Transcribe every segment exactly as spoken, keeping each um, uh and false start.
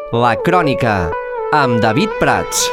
La Crònica, amb David Prats.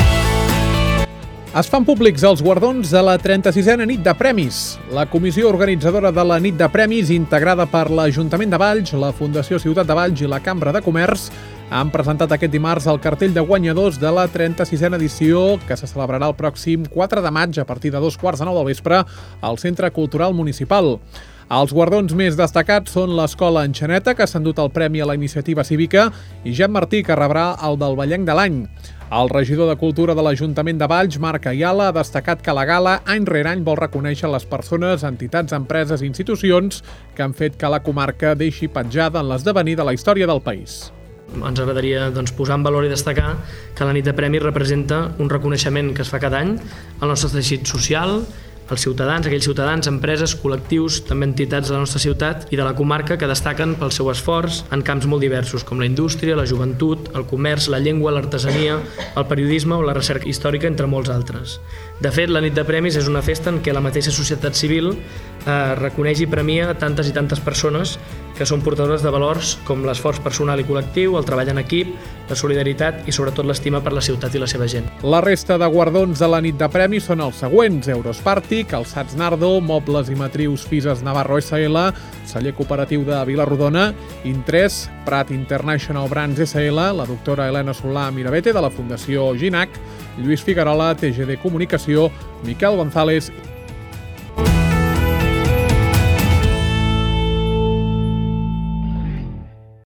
Es fan públics els guardons de la trenta-sisena nit de premis. La comissió organitzadora de la nit de premis, integrada per l'Ajuntament de Valls, la Fundació Ciutat de Valls i la Cambra de Comerç, han presentat aquest dimarts el cartell de guanyadors de la trenta-sisena edició, que se celebrarà el pròxim quatre de maig a partir de dos quarts de nou del vespre al Centre Cultural Municipal. Els guardons més destacats són l'Escola Enxaneta, que s'ha endut el premi a la iniciativa cívica, i Jan Martí, que rebrà el del Vallenc de l'any. El regidor de Cultura de l'Ajuntament de Valls, Marc Ayala, ha destacat que la gala any rere any vol reconèixer les persones, entitats, empreses i institucions que han fet que la comarca deixi petjada en l'esdevenir de la història del país. Ens agradaria doncs, posar en valor i destacar que la nit de premis representa un reconeixement que es fa cada any al nostre teixit social, els ciutadans, aquells ciutadans, empreses, col·lectius, també entitats de la nostra ciutat i de la comarca que destaquen pel seu esforç en camps molt diversos, com la indústria, la joventut, el comerç, la llengua, l'artesania, el periodisme o la recerca històrica, entre molts altres. De fet, la nit de premis és una festa en què la mateixa societat civil eh, reconeix i premia tantes i tantes persones que són portadores de valors com l'esforç personal i col·lectiu, el treball en equip, la solidaritat i sobretot l'estima per la ciutat i la seva gent. La resta de guardons de la nit de premis són els següents: Eurosparti, Calçats Nardo, Mobles i Matrius Fises Navarro essa ele, Celler Cooperatiu de Vilarrodona, Intres, Prat International Brands essa ele, la doctora Helena Solà Mirabete de la Fundació Ginac, Lluís Figuerola, te ge de Comunicació, Miquel González